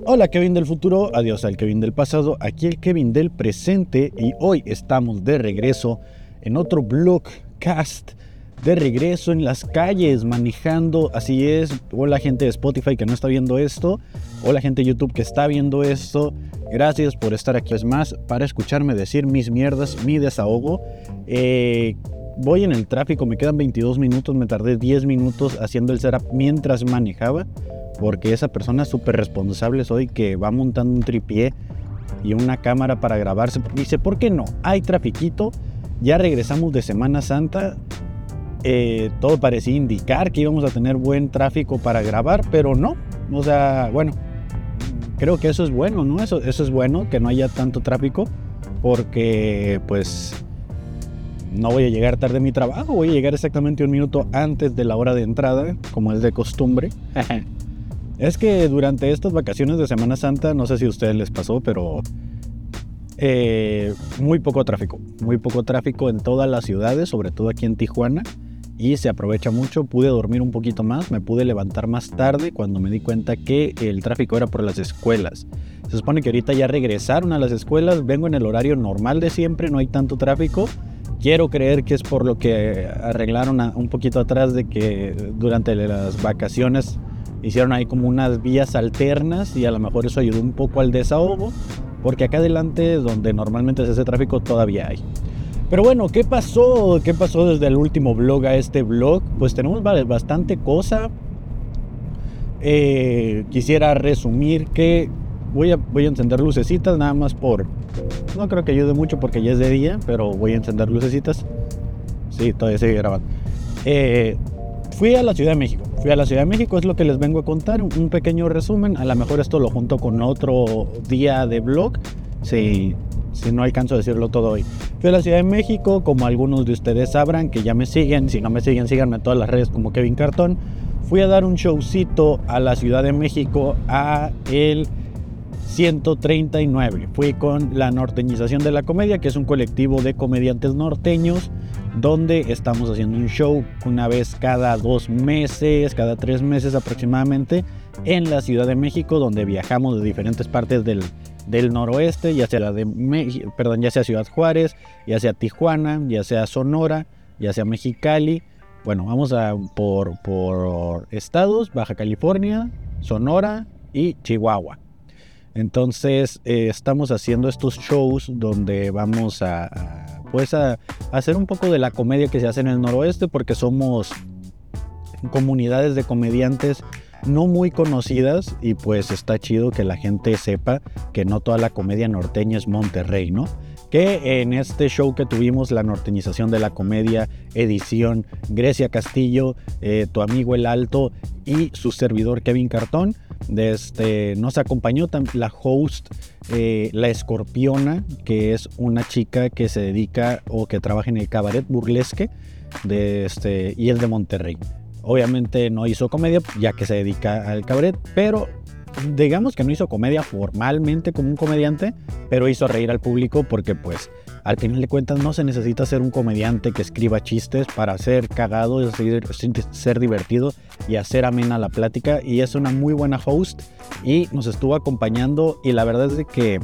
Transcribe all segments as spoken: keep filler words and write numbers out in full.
Hola Kevin del futuro, adiós al Kevin del pasado, aquí el Kevin del presente y hoy estamos de regreso en otro vlogcast, de regreso en las calles manejando, así es. Hola gente de Spotify que no está viendo esto, hola gente de YouTube que está viendo esto, gracias por estar aquí. Es más, para escucharme decir mis mierdas, mi desahogo. Eh, voy en el tráfico, me quedan veintidós minutos, me tardé diez minutos haciendo el setup mientras manejaba. Porque esa persona súper responsable soy que va montando un tripié y una cámara para grabarse. Dice, ¿por qué no? Hay trafiquito, ya regresamos de Semana Santa. Eh, todo parecía indicar que íbamos a tener buen tráfico para grabar, pero no. O sea, bueno, creo que eso es bueno, ¿no? Eso, eso es bueno, que no haya tanto tráfico, porque pues no voy a llegar tarde a mi trabajo. Voy a llegar exactamente un minuto antes de la hora de entrada, como es de costumbre. Es que durante estas vacaciones de Semana Santa, no sé si a ustedes les pasó, pero eh, muy poco tráfico, muy poco tráfico en todas las ciudades, sobre todo aquí en Tijuana, y se aprovecha mucho. Pude dormir un poquito más, me pude levantar más tarde cuando me di cuenta que el tráfico era por las escuelas. Se supone que ahorita ya regresaron a las escuelas, vengo en el horario normal de siempre, no hay tanto tráfico. Quiero creer que es por lo que arreglaron a, un poquito atrás de que durante las vacaciones hicieron ahí como unas vías alternas y a lo mejor eso ayudó un poco al desahogo, porque acá adelante donde normalmente se hace tráfico todavía hay. Pero bueno, ¿qué pasó? ¿Qué pasó desde el último vlog a este vlog? Pues tenemos bastante cosa. Eh, quisiera resumir que voy a, voy a encender lucecitas nada más por... No creo que ayude mucho porque ya es de día, pero voy a encender lucecitas. Sí, todavía sigue grabando. Eh... Fui a la Ciudad de México, fui a la Ciudad de México, es lo que les vengo a contar, un pequeño resumen. A lo mejor esto lo junto con otro día de vlog, si, si no alcanzo a decirlo todo hoy. Fui a la Ciudad de México, como algunos de ustedes sabrán, que ya me siguen. Si no me siguen, síganme en todas las redes como Kevin Cartón. Fui a dar un showcito a la Ciudad de México a el ciento treinta y nueve. Fui con la Norteñización de la Comedia, que es un colectivo de comediantes norteños, donde estamos haciendo un show una vez cada dos meses, cada tres meses aproximadamente, en la Ciudad de México, donde viajamos de diferentes partes del, del noroeste, ya sea, de México, perdón, ya sea Ciudad Juárez, ya sea Tijuana, ya sea Sonora, ya sea Mexicali. Bueno, vamos a por, por estados: Baja California, Sonora y Chihuahua. Entonces eh, estamos haciendo estos shows donde vamos a, a, pues a, a hacer un poco de la comedia que se hace en el noroeste, porque somos comunidades de comediantes no muy conocidas y pues está chido que la gente sepa que no toda la comedia norteña es Monterrey, ¿no? Que en este show que tuvimos, la Norteñización de la Comedia, edición Grecia Castillo, eh, tu amigo El Alto y su servidor Kevin Cartón, de este, nos acompañó la host, eh, la Escorpiona, que es una chica que se dedica o que trabaja en el cabaret burlesque de este, y es de Monterrey. Obviamente no hizo comedia ya que se dedica al cabaret, pero digamos que no hizo comedia formalmente como un comediante, pero hizo reír al público, porque pues al final de cuentas no se necesita ser un comediante que escriba chistes para ser cagado, ser, ser divertido y hacer amena la plática. Y es una muy buena host y nos estuvo acompañando, y la verdad es de que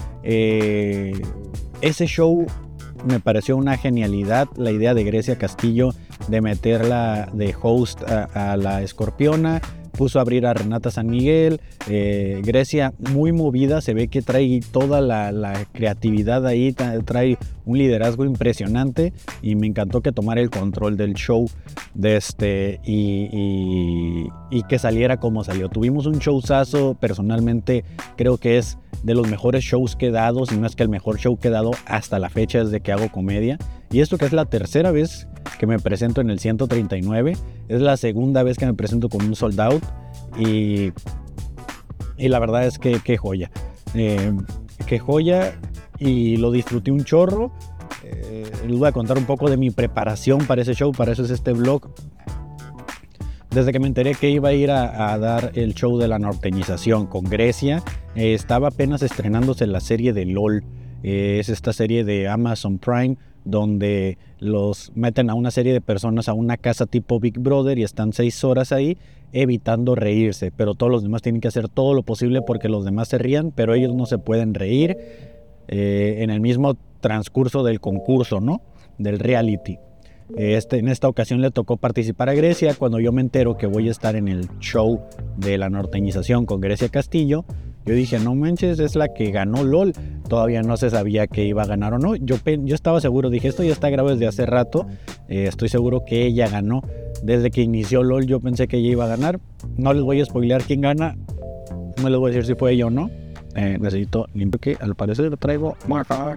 eh, ese show me pareció una genialidad, la idea de Grecia Castillo de meterla de host a, a la Escorpiona. Puso a abrir a Renata San Miguel. eh, Grecia muy movida, se ve que trae toda la, la creatividad ahí, trae un liderazgo impresionante, y me encantó que tomara el control del show de este, y, y, y que saliera como salió. Tuvimos un showzazo, personalmente creo que es de los mejores shows que he dado, si no es que el mejor show que he dado hasta la fecha desde que hago comedia. Y esto que es la tercera vez que me presento en el ciento treinta y nueve, es la segunda vez que me presento con un sold out, y, y la verdad es que qué joya, eh, qué joya, y lo disfruté un chorro. Eh, les voy a contar un poco de mi preparación para ese show, para eso es este vlog. Desde que me enteré que iba a ir a, a dar el show de la Norteñización con Grecia, eh, estaba apenas estrenándose la serie de LOL. Eh, es esta serie de Amazon Prime donde los meten a una serie de personas a una casa tipo Big Brother y están seis horas ahí evitando reírse, pero todos los demás tienen que hacer todo lo posible porque los demás se rían, pero ellos no se pueden reír eh, en el mismo transcurso del concurso, ¿no? Del reality. Este, en esta ocasión le tocó participar a Grecia. Cuando yo me entero que voy a estar en el show de la norteñización con Grecia Castillo, yo dije, no manches, es la que ganó LOL. Todavía no se sabía que iba a ganar o no. Yo, yo estaba seguro, dije, esto ya está grabado desde hace rato. Eh, estoy seguro que ella ganó. Desde que inició LOL yo pensé que ella iba a ganar. No les voy a spoilear quién gana. No les voy a decir si fue ella o no. Eh, necesito limpio que al parecer traigo marca.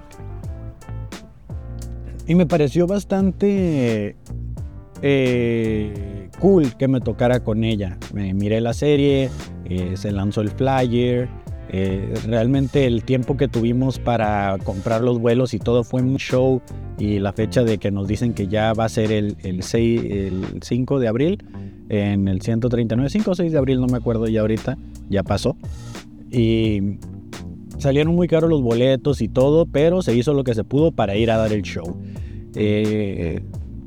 Y me pareció bastante eh, cool que me tocara con ella. Me miré la serie, eh, se lanzó el flyer. Eh, realmente el tiempo que tuvimos para comprar los vuelos y todo fue un show. Y la fecha de que nos dicen que ya va a ser el, el, seis, el cinco de abril en el ciento treinta y nueve, cinco o seis de abril, no me acuerdo ya ahorita, ya pasó. Y salieron muy caros los boletos y todo, pero se hizo lo que se pudo para ir a dar el show. Eh,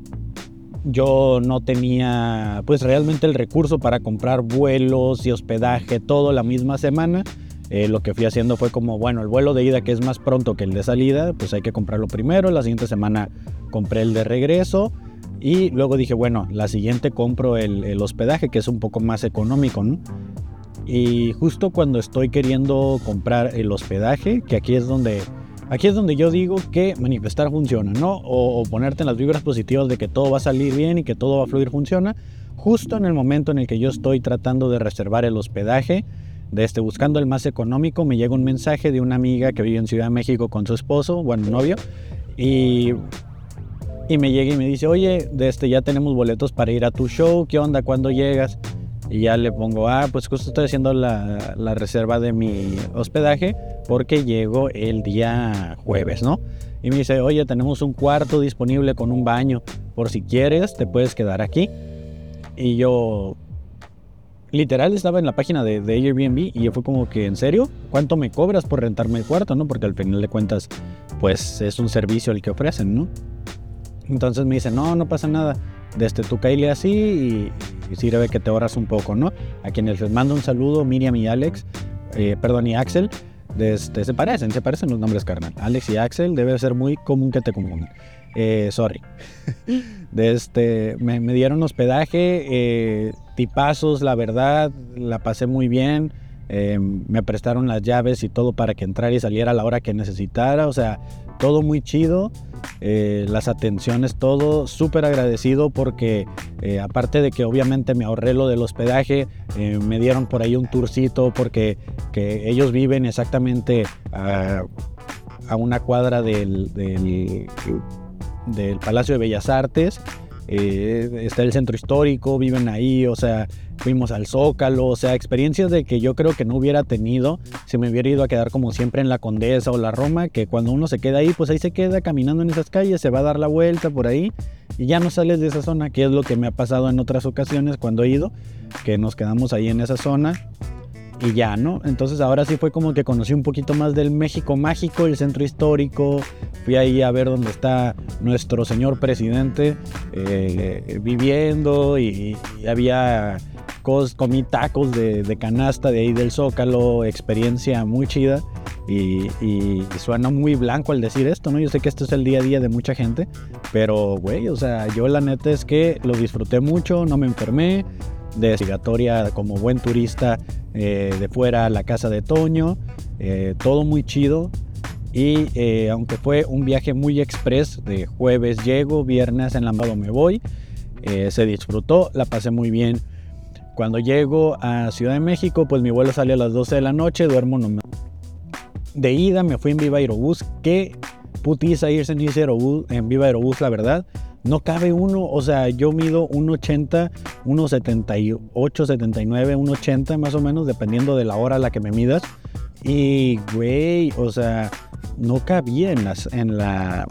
yo no tenía pues realmente el recurso para comprar vuelos y hospedaje todo la misma semana. Eh, lo que fui haciendo fue como, bueno, el vuelo de ida que es más pronto que el de salida, pues hay que comprarlo primero. La siguiente semana compré el de regreso y luego dije, bueno, la siguiente compro el, el hospedaje, que es un poco más económico, ¿no? Y justo cuando estoy queriendo comprar el hospedaje, que aquí es donde, aquí es donde yo digo que manifestar funciona, ¿no? O, o ponerte en las vibras positivas de que todo va a salir bien y que todo va a fluir funciona. Justo en el momento en el que yo estoy tratando de reservar el hospedaje, de este, buscando el más económico, me llega un mensaje de una amiga que vive en Ciudad de México con su esposo, bueno, novio, y, y me llega y me dice, oye, de este, ya tenemos boletos para ir a tu show, ¿qué onda? ¿Cuándo llegas? Y ya le pongo, ah, pues justo estoy haciendo la, la reserva de mi hospedaje porque llego el día jueves, ¿no? Y me dice, oye, tenemos un cuarto disponible con un baño, por si quieres, te puedes quedar aquí. Y yo, literal, estaba en la página de, de Airbnb y yo fue como que, ¿en serio? ¿Cuánto me cobras por rentarme el cuarto, no? Porque al final de cuentas, pues es un servicio el que ofrecen, ¿no? Entonces me dice, no, no pasa nada. Desde tú caile así y, y sirve que te ahorras un poco, ¿no? A quienes les mando un saludo, Miriam y Alex, eh, perdón, y Axel, desde, se parecen, se parecen los nombres, carnal. Alex y Axel, debe ser muy común que te confundan. Eh, sorry. Desde, me, me dieron hospedaje, eh, tipazos, la verdad, la pasé muy bien. Eh, me prestaron las llaves y todo para que entrara y saliera a la hora que necesitara, o sea, todo muy chido. Eh, las atenciones, todo súper agradecido porque eh, aparte de que obviamente me ahorré lo del hospedaje, eh, me dieron por ahí un tourcito porque que ellos viven exactamente a, a una cuadra del, del, del Palacio de Bellas Artes. Eh, está el centro histórico, viven ahí, o sea, fuimos al Zócalo, o sea, experiencias de que yo creo que no hubiera tenido si me hubiera ido a quedar como siempre en la Condesa o la Roma, que cuando uno se queda ahí, pues ahí se queda caminando en esas calles, se va a dar la vuelta por ahí y ya no sales de esa zona, que es lo que me ha pasado en otras ocasiones cuando he ido, que nos quedamos ahí en esa zona y ya, ¿no? Entonces ahora sí fue como que conocí un poquito más del México mágico, el centro histórico. Fui ahí a ver dónde está nuestro señor presidente eh, viviendo y, y había cos, comí tacos de, de canasta de ahí del Zócalo, experiencia muy chida y, y suena muy blanco al decir esto, ¿no? Yo sé que esto es el día a día de mucha gente, pero güey, o sea, yo la neta es que lo disfruté mucho, no me enfermé. De obligatoria como buen turista eh, de fuera a la casa de Toño, eh, todo muy chido y eh, aunque fue un viaje muy express, de jueves llego, viernes en Lambado me voy, eh, se disfrutó, la pasé muy bien. Cuando llego a Ciudad de México, pues mi vuelo sale a las doce de la noche, duermo nomás. De ida me fui en Viva Aerobús, qué putiza irse en, Aerobús, en Viva Aerobús, la verdad. No cabe uno, o sea, yo mido uno ochenta, uno setenta y ocho, setenta y nueve, uno ochenta más o menos, dependiendo de la hora a la que me midas. Y, güey, o sea, no cabía en, las, en, la,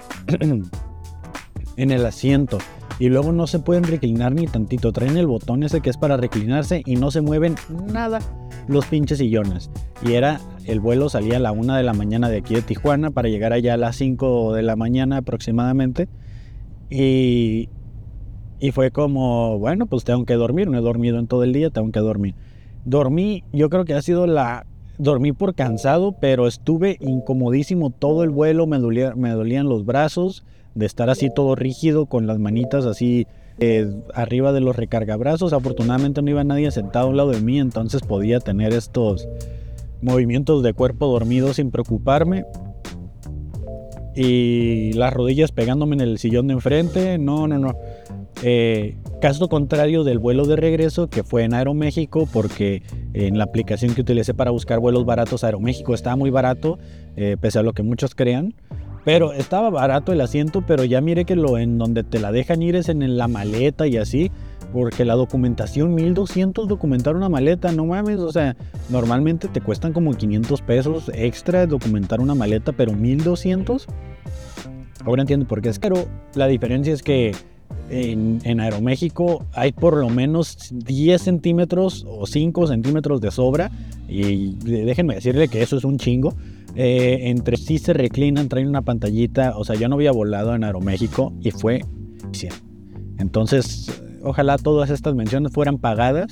en el asiento. Y luego no se pueden reclinar ni tantito. Traen el botón ese que es para reclinarse y no se mueven nada los pinches sillones. Y era el vuelo salía a la una de la mañana de aquí de Tijuana para llegar allá a las cinco de la mañana aproximadamente. Y, y fue como, bueno, pues tengo que dormir, no he dormido en todo el día, tengo que dormir. Dormí, yo creo que ha sido la... Dormí por cansado, pero estuve incomodísimo todo el vuelo, me, dolía, me dolían los brazos de estar así todo rígido con las manitas así eh, arriba de los recargabrazos. Afortunadamente no iba nadie sentado a un lado de mí, entonces podía tener estos movimientos de cuerpo dormido sin preocuparme. Y las rodillas pegándome en el sillón de enfrente, no, no, no. Eh, caso contrario del vuelo de regreso, que fue en Aeroméxico, porque en la aplicación que utilicé para buscar vuelos baratos, Aeroméxico estaba muy barato, eh, pese a lo que muchos crean, pero estaba barato el asiento, pero ya mire que lo en donde te la dejan ir es en la maleta y así, porque la documentación, mil doscientos documentar una maleta, no mames, o sea, normalmente te cuestan como quinientos pesos extra documentar una maleta, pero mil doscientos, ahora entiendo por qué es caro. La diferencia es que En, en Aeroméxico hay por lo menos diez centímetros o cinco centímetros de sobra, y déjenme decirle que eso es un chingo. Eh, entre sí se reclinan, traen una pantallita, o sea, yo no había volado en Aeroméxico y fue cien. Entonces, ojalá todas estas menciones fueran pagadas,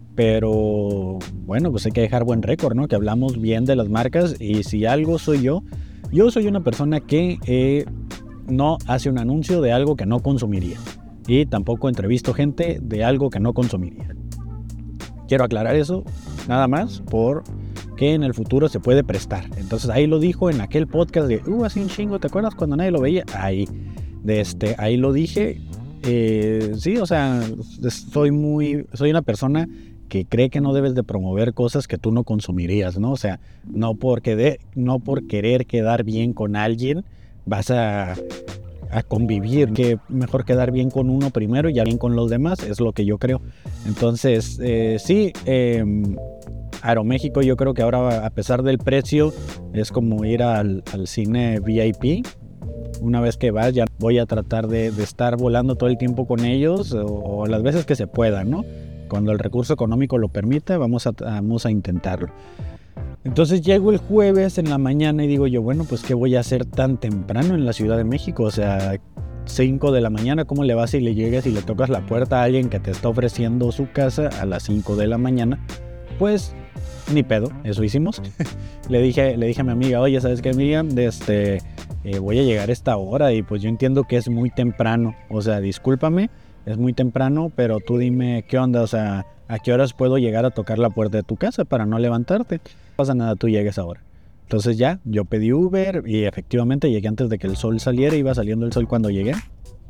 pero bueno, pues hay que dejar buen récord, ¿no? Que hablamos bien de las marcas, y si algo soy yo, yo soy una persona que eh, no hace un anuncio de algo que no consumiría, y tampoco entrevisto gente de algo que no consumiría. Quiero aclarar eso nada más porque en el futuro se puede prestar. Entonces ahí lo dijo en aquel podcast de uh, hace un chingo, ¿te acuerdas cuando nadie lo veía? Ahí, de este, ahí lo dije. Eh, sí, o sea, soy muy, soy una persona que cree que no debes de promover cosas que tú no consumirías, ¿no? O sea, no porque de, no por querer quedar bien con alguien vas a, a convivir, que mejor quedar bien con uno primero y ya bien con los demás, es lo que yo creo. Entonces, eh, sí, eh, Aeroméxico yo creo que ahora, a pesar del precio, es como ir al, al cine V I P. Una vez que vas, ya voy a tratar de, de estar volando todo el tiempo con ellos, o, o las veces que se pueda, ¿no? Cuando el recurso económico lo permita, vamos a, vamos a intentarlo. Entonces llego el jueves en la mañana y digo yo, bueno, pues ¿qué voy a hacer tan temprano en la Ciudad de México? O sea, cinco de la mañana, ¿cómo le vas y le llegas y le tocas la puerta a alguien que te está ofreciendo su casa a las cinco de la mañana? Pues ni pedo, eso hicimos. le, dije, le dije a mi amiga, oye, ¿sabes qué, Miriam? De este, eh, voy a llegar a esta hora y pues yo entiendo que es muy temprano. O sea, discúlpame, es muy temprano, pero tú dime qué onda, o sea, ¿a qué horas puedo llegar a tocar la puerta de tu casa para no levantarte? No pasa nada, tú llegues ahora. Entonces ya, yo pedí Uber y efectivamente llegué antes de que el sol saliera, iba saliendo el sol cuando llegué.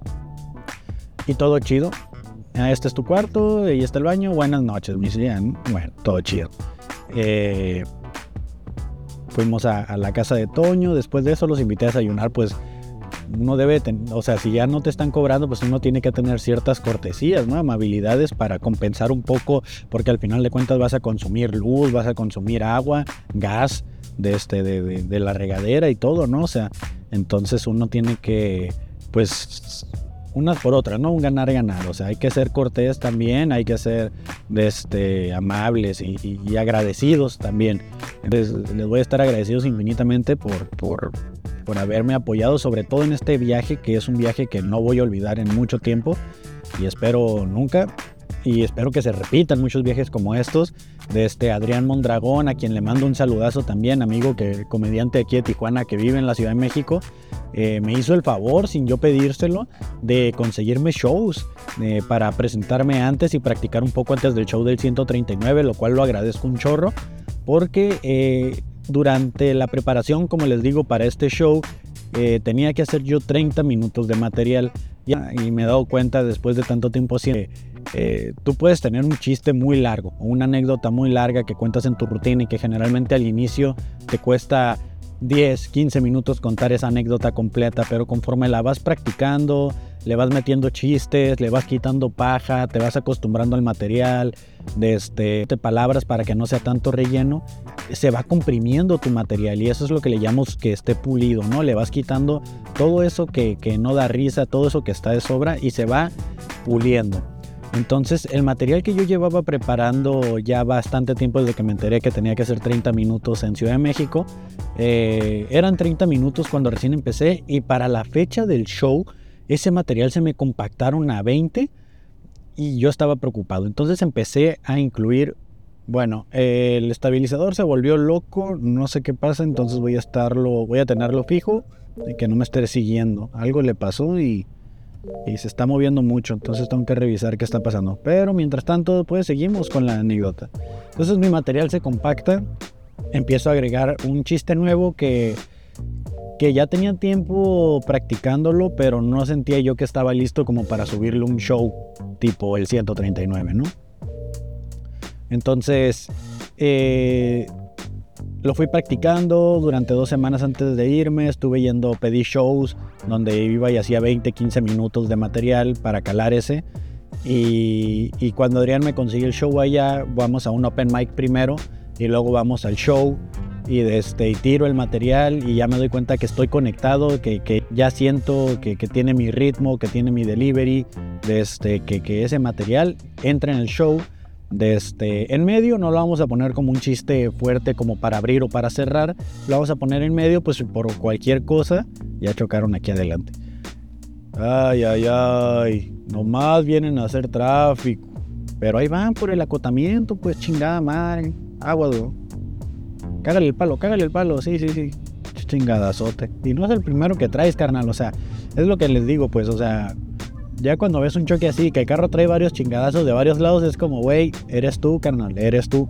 Y todo chido. Ah, este es tu cuarto, ahí está el baño, buenas noches, me decían. Bueno, todo chido. Eh, fuimos a, a la casa de Toño, después de eso los invité a desayunar, pues uno debe, ten, o sea, si ya no te están cobrando, pues uno tiene que tener ciertas cortesías, ¿no? Amabilidades para compensar un poco, porque al final de cuentas vas a consumir luz, vas a consumir agua, gas, de, este, de, de, de la regadera y todo, ¿no? O sea, entonces uno tiene que, pues, unas por otras, ¿no? Un ganar-ganar, o sea, hay que ser cortés también, hay que ser este, amables y, y, y agradecidos también. Entonces, les voy a estar agradecidos infinitamente por... por por haberme apoyado, sobre todo en este viaje, que es un viaje que no voy a olvidar en mucho tiempo y espero nunca, y espero que se repitan muchos viajes como estos. De este Adrián Mondragón, a quien le mando un saludazo también, amigo, que comediante aquí de Tijuana que vive en la Ciudad de México, eh, me hizo el favor, sin yo pedírselo, de conseguirme shows eh, para presentarme antes y practicar un poco antes del show del ciento treinta y nueve, lo cual lo agradezco un chorro, porque eh, durante la preparación, como les digo, para este show, eh, tenía que hacer yo treinta minutos de material, y me he dado cuenta después de tanto tiempo que eh, tú puedes tener un chiste muy largo o una anécdota muy larga que cuentas en tu rutina y que generalmente al inicio te cuesta diez, quince minutos contar esa anécdota completa, pero conforme la vas practicando, le vas metiendo chistes, le vas quitando paja, te vas acostumbrando al material, de este, de palabras para que no sea tanto relleno, se va comprimiendo tu material, y eso es lo que le llamamos que esté pulido, ¿no? Le vas quitando todo eso que, que no da risa, todo eso que está de sobra, y se va puliendo. Entonces el material que yo llevaba preparando ya bastante tiempo desde que me enteré que tenía que hacer treinta minutos en Ciudad de México, eh, eran treinta minutos cuando recién empecé, y para la fecha del show ese material se me compactaron a veinte y yo estaba preocupado. Entonces empecé a incluir, bueno, eh, el estabilizador se volvió loco, no sé qué pasa, entonces voy a estarlo, voy a tenerlo fijo y que no me esté siguiendo. Algo le pasó y... y se está moviendo mucho, entonces tengo que revisar qué está pasando. Pero mientras tanto, pues seguimos con la anécdota. Entonces mi material se compacta, empiezo a agregar un chiste nuevo que, que ya tenía tiempo practicándolo, pero no sentía yo que estaba listo como para subirle un show tipo el ciento treinta y nueve, ¿no? Entonces, eh... lo fui practicando durante dos semanas antes de irme. Estuve yendo, pedí shows donde iba y hacía veinte, quince minutos de material para calar ese. Y, y cuando Adrián me consiguió el show allá, vamos a un open mic primero y luego vamos al show y, este, y tiro el material y ya me doy cuenta que estoy conectado, que, que ya siento que, que tiene mi ritmo, que tiene mi delivery, de este, que, que ese material entra en el show. De este, en medio no lo vamos a poner como un chiste fuerte como para abrir o para cerrar, lo vamos a poner en medio pues por cualquier cosa. Ya chocaron aquí adelante. Ay, ay, ay, nomás vienen a hacer tráfico, pero ahí van por el acotamiento, pues chingada madre. Agua, ¿no? Cágale el palo, cágale el palo, sí, sí, sí, chingadazote. Y no es el primero que traes, carnal, o sea, es lo que les digo, pues, o sea, ya cuando ves un choque así, que el carro trae varios chingadazos de varios lados, es como, güey, eres tú, carnal, eres tú.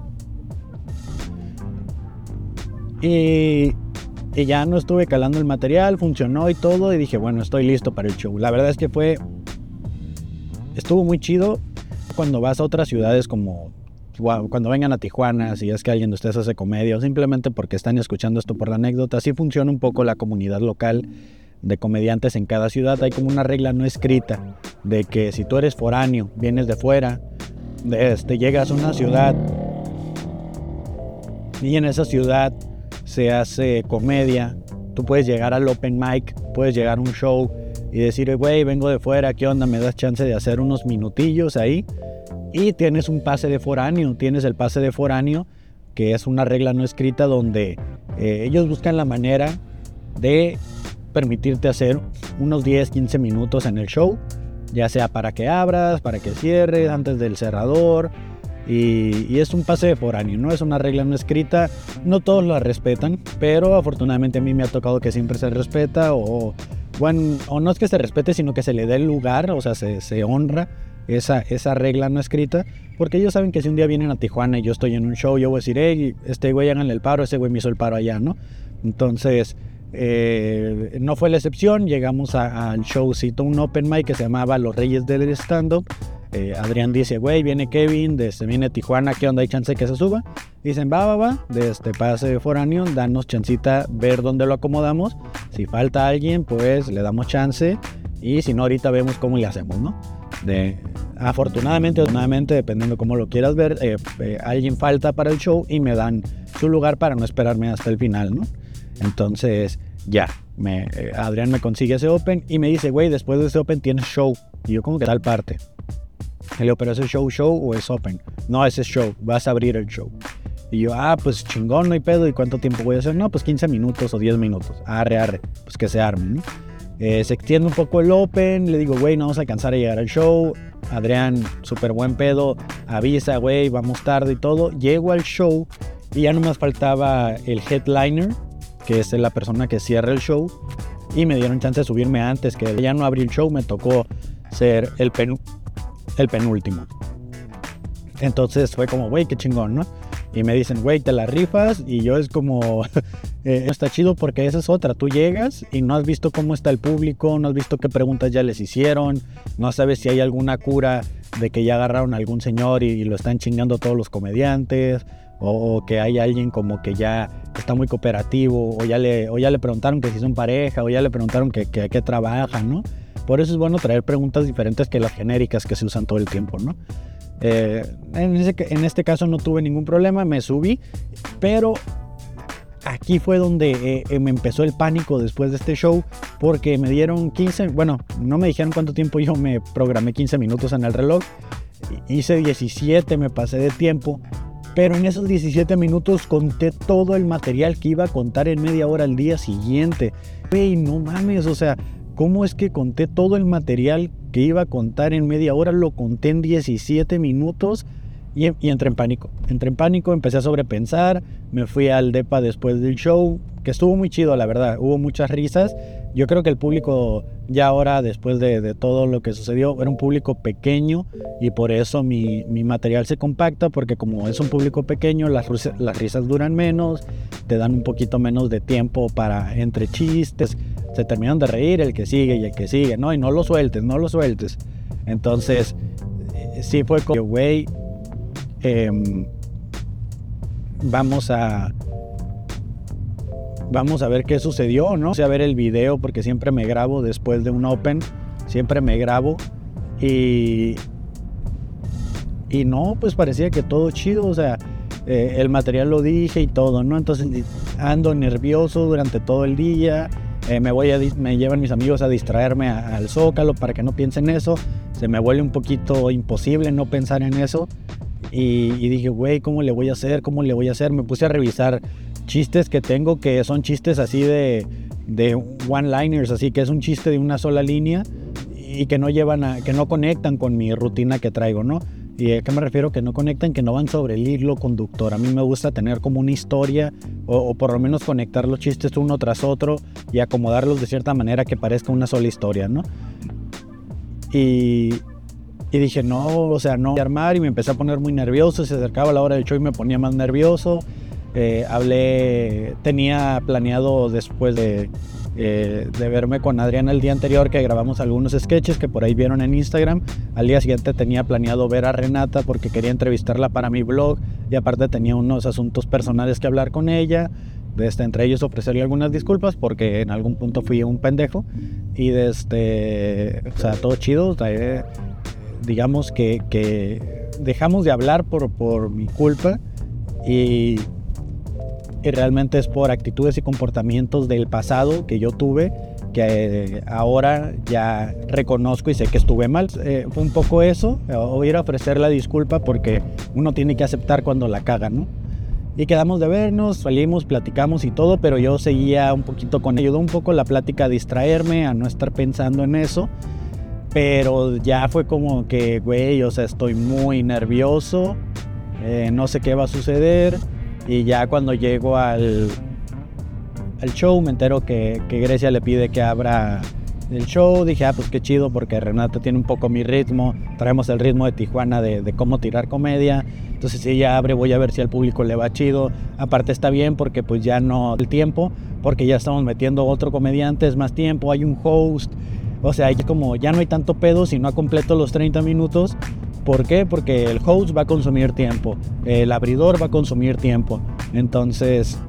Y, y ya no estuve calando el material, funcionó y todo, y dije, bueno, estoy listo para el show. La verdad es que fue, estuvo muy chido. Cuando vas a otras ciudades como, cuando vengan a Tijuana, si es que alguien de ustedes hace comedia, o simplemente porque están escuchando esto por la anécdota, así funciona un poco la comunidad local de comediantes en cada ciudad. Hay como una regla no escrita de que si tú eres foráneo, vienes de fuera, de este, llegas a una ciudad y en esa ciudad se hace comedia, tú puedes llegar al open mic, puedes llegar a un show y decir, güey, vengo de fuera, ¿qué onda? ¿Me das chance de hacer unos minutillos ahí? Y tienes un pase de foráneo, tienes el pase de foráneo, que es una regla no escrita donde eh, ellos buscan la manera de permitirte hacer unos diez, quince minutos en el show, ya sea para que abras, para que cierres, antes del cerrador, y, y es un pase de foráneo, no es una regla no escrita, no todos la respetan, pero afortunadamente a mí me ha tocado que siempre se respeta, o, bueno, o no es que se respete, sino que se le dé el lugar, o sea, se, se honra esa, esa regla no escrita, porque ellos saben que si un día vienen a Tijuana y yo estoy en un show, yo voy a decir, hey, este güey háganle el paro, ese güey me hizo el paro allá, ¿no? Entonces, Eh, no fue la excepción. Llegamos al showcito, un open mic que se llamaba Los Reyes del Stand-Up. eh, Adrián dice, güey, viene Kevin, desde viene Tijuana, ¿qué onda? ¿Hay chance que se suba? Dicen, va, va, va, de este pase foráneo, danos chancita, ver dónde lo acomodamos. Si falta alguien, pues le damos chance, y si no, ahorita vemos cómo le hacemos, ¿no? De, afortunadamente, afortunadamente, dependiendo cómo lo quieras ver, eh, eh, alguien falta para el show y me dan su lugar para no esperarme hasta el final, ¿no? Entonces, ya, me, eh, Adrián me consigue ese open y me dice, güey, después de ese open tienes show. Y yo, ¿cómo que tal parte? Le digo, ¿pero es el show show o es open? No, ese es show, vas a abrir el show. Y yo, ah, pues chingón, no hay pedo. ¿Y cuánto tiempo voy a hacer? No, pues quince minutos o diez minutos. Arre, arre, pues que se arme, ¿no? Eh, se extiende un poco el open, le digo, güey, no vamos a alcanzar a llegar al show. Adrián, súper buen pedo, avisa, güey, vamos tarde y todo. Llego al show y ya nomás faltaba el headliner, que es la persona que cierra el show, y me dieron chance de subirme antes, que ya no abrí el show, me tocó ser el, pen, el penúltimo. Entonces fue como, güey, qué chingón, ¿no? Y me dicen, güey, te la rifas, y yo es como, eh, está chido porque esa es otra, tú llegas y no has visto cómo está el público, no has visto qué preguntas ya les hicieron, no sabes si hay alguna cura de que ya agarraron a algún señor y, y lo están chingando todos los comediantes, o, o que hay alguien como que ya está muy cooperativo, o ya le, o ya le preguntaron que si son pareja, o ya le preguntaron que, que, que trabajan, ¿no? Por eso es bueno traer preguntas diferentes que las genéricas que se usan todo el tiempo, ¿no? Eh, en, ese, en este caso no tuve ningún problema, me subí, pero aquí fue donde eh, me empezó el pánico después de este show, porque me dieron quince, bueno, no me dijeron cuánto tiempo, yo me programé quince minutos en el reloj, hice diecisiete, me pasé de tiempo, pero en esos diecisiete minutos conté todo el material que iba a contar en media hora al día siguiente. Güey, no mames, o sea, ¿cómo es que conté todo el material que iba a contar en media hora? Lo conté en diecisiete minutos y, y entré en pánico. Entré en pánico, empecé a sobrepensar, me fui al depa después del show, que estuvo muy chido, la verdad, hubo muchas risas. Yo creo que el público ya ahora, después de, de todo lo que sucedió, era un público pequeño y por eso mi, mi material se compacta, porque como es un público pequeño, las, las risas duran menos, te dan un poquito menos de tiempo para entre chistes, se terminan de reír el que sigue y el que sigue, ¿no? Y no lo sueltes, no lo sueltes. Entonces, eh, sí fue como, güey, eh, vamos a... Vamos a ver qué sucedió, ¿no? Vamos a ver el video porque siempre me grabo después de un open, siempre me grabo y, y no, pues parecía que todo chido, o sea, eh, el material lo dije y todo, ¿no? Entonces ando nervioso durante todo el día, eh, me, voy a, me llevan mis amigos a distraerme a, al Zócalo para que no piense en eso, se me vuelve un poquito imposible no pensar en eso y, y dije, güey, ¿cómo le voy a hacer? ¿Cómo le voy a hacer? Me puse a revisar chistes que tengo, que son chistes así de, de one-liners, así que es un chiste de una sola línea y que no llevan a, que no conectan con mi rutina que traigo, ¿no? ¿Y a qué me refiero? Que no conectan, que no van sobre el hilo conductor. A mí me gusta tener como una historia o, o por lo menos conectar los chistes uno tras otro y acomodarlos de cierta manera que parezca una sola historia, ¿no? Y, y dije, no, o sea, no voy a armar y me empecé a poner muy nervioso, se acercaba la hora del show y me ponía más nervioso. Eh, hablé, tenía planeado después de, eh, de verme con Adriana el día anterior, que grabamos algunos sketches que por ahí vieron en Instagram. Al día siguiente tenía planeado ver a Renata porque quería entrevistarla para mi blog y aparte tenía unos asuntos personales que hablar con ella. Desde, entre ellos ofrecerle algunas disculpas porque en algún punto fui un pendejo y desde, o sea, todo chido. Eh, digamos que, que dejamos de hablar por, por mi culpa y y realmente es por actitudes y comportamientos del pasado que yo tuve, que ahora ya reconozco y sé que estuve mal. Eh, fue un poco eso, voy a ir a ofrecer la disculpa porque uno tiene que aceptar cuando la caga, ¿no? Y quedamos de vernos, salimos, platicamos y todo, pero yo seguía un poquito con... Ayudó un poco la plática a distraerme, a no estar pensando en eso, pero ya fue como que, güey, o sea, estoy muy nervioso, eh, no sé qué va a suceder. Y ya cuando llego al, al show me entero que, que Grecia le pide que abra el show. Dije, ah, pues qué chido porque Renata tiene un poco mi ritmo. Traemos el ritmo de Tijuana de, de cómo tirar comedia. Entonces si ella abre voy a ver si al público le va chido. Aparte está bien porque pues ya no el tiempo, porque ya estamos metiendo otro comediante, es más tiempo, hay un host. O sea, como ya no hay tanto pedo si no completo los treinta minutos. ¿Por qué? Porque el host va a consumir tiempo, el abridor va a consumir tiempo. Entonces,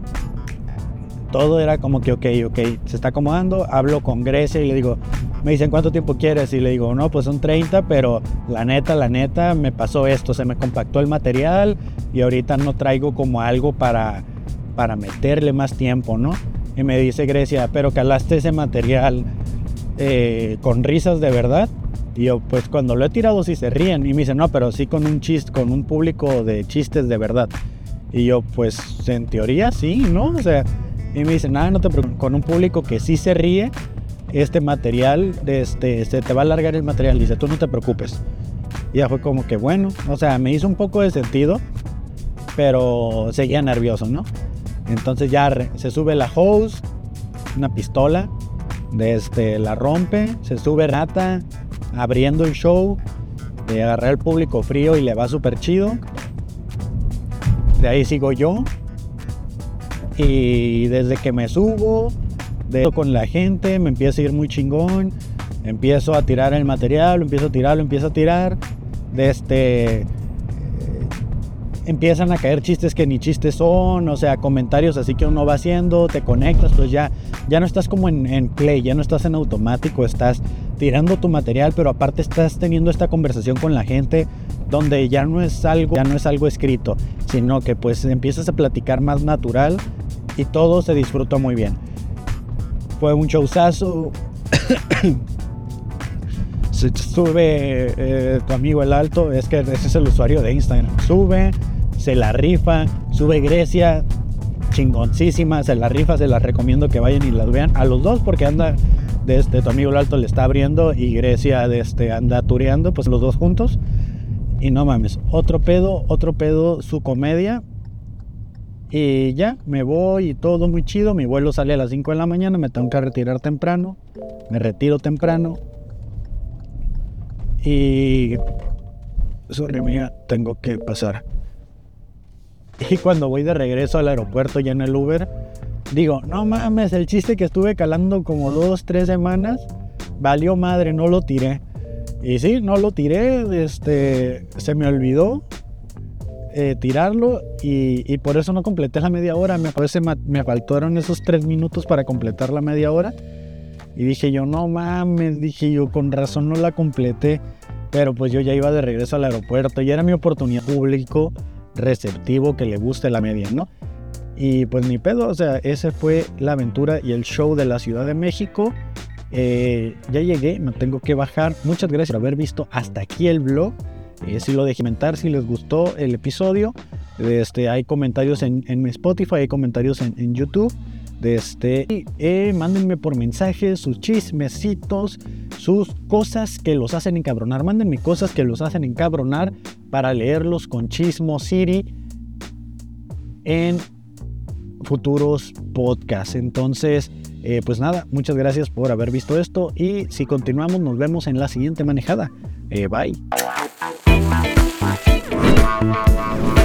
todo era como que, ok, ok, se está acomodando. Hablo con Grecia y le digo, me dicen, ¿cuánto tiempo quieres? Y le digo, no, pues son treinta, pero la neta, la neta, me pasó esto, se me compactó el material y ahorita no traigo como algo para, para meterle más tiempo, ¿no? Y me dice Grecia, ¿pero calaste ese material eh, con risas de verdad? Y yo, pues cuando lo he tirado sí se ríen. Y me dice, no, pero sí con un chiste, con un público de chistes de verdad. Y yo, pues en teoría sí, ¿no? O sea, y me dice, nada, no te preocupes, con un público que sí se ríe, este material, este, se te va a alargar el material. Dice, tú no te preocupes. Y ya fue como que bueno, o sea, me hizo un poco de sentido, pero seguía nervioso, ¿no? Entonces ya re, se sube la host, una pistola, de este, la rompe, se sube Renata, abriendo el show, de agarrar al público frío y le va súper chido. De ahí sigo yo y desde que me subo de con la gente me empieza a ir muy chingón, empiezo a tirar el material, lo empiezo a tirar, lo empiezo a tirar, de este, eh, empiezan a caer chistes que ni chistes son, o sea, comentarios así que uno va haciendo, te conectas, pues ya, ya no estás como en, en play, ya no estás en automático, estás tirando tu material, pero aparte estás teniendo esta conversación con la gente donde ya no es algo, ya no es algo escrito, sino que pues empiezas a platicar más natural y todo se disfruta muy bien. Fue un showzazo. sube eh, tu amigo el Alto, es que ese es el usuario de Instagram, sube, se la rifa, sube Grecia, chingoncísima, se la rifa, se las recomiendo que vayan y las vean a los dos, porque anda, desde tu amigo el Alto le está abriendo y Grecia desde anda tureando, pues los dos juntos, y no mames, otro pedo, otro pedo su comedia. Y ya, me voy y todo muy chido. Mi vuelo sale a las cinco de la mañana, me tengo que retirar temprano. Me retiro temprano. Y... sorry, mía, tengo que pasar. Y cuando voy de regreso al aeropuerto ya en el Uber, digo, no mames, el chiste que estuve calando como dos, tres semanas, valió madre, no lo tiré. Y sí, no lo tiré, este, se me olvidó. Eh, tirarlo y, y por eso no completé la media hora. Me parece me, me faltaron esos tres minutos para completar la media hora y dije yo, no mames, dije yo, con razón no la completé, pero pues yo ya iba de regreso al aeropuerto y era mi oportunidad. Público receptivo que le guste la media, ¿no? Y pues ni pedo, o sea, esa fue la aventura y el show de la Ciudad de México. Eh, ya llegué, me tengo que bajar. Muchas gracias por haber visto hasta aquí el vlog. Eh, si lo dejé comentar, si les gustó el episodio, este, hay comentarios en, en Spotify, hay comentarios en, en YouTube. Este, eh, mándenme por mensajes sus chismecitos, sus cosas que los hacen encabronar. Mándenme cosas que los hacen encabronar para leerlos con Chismo City en futuros podcasts. Entonces, eh, pues nada, muchas gracias por haber visto esto y si continuamos nos vemos en la siguiente manejada. Eh, bye. Thank you.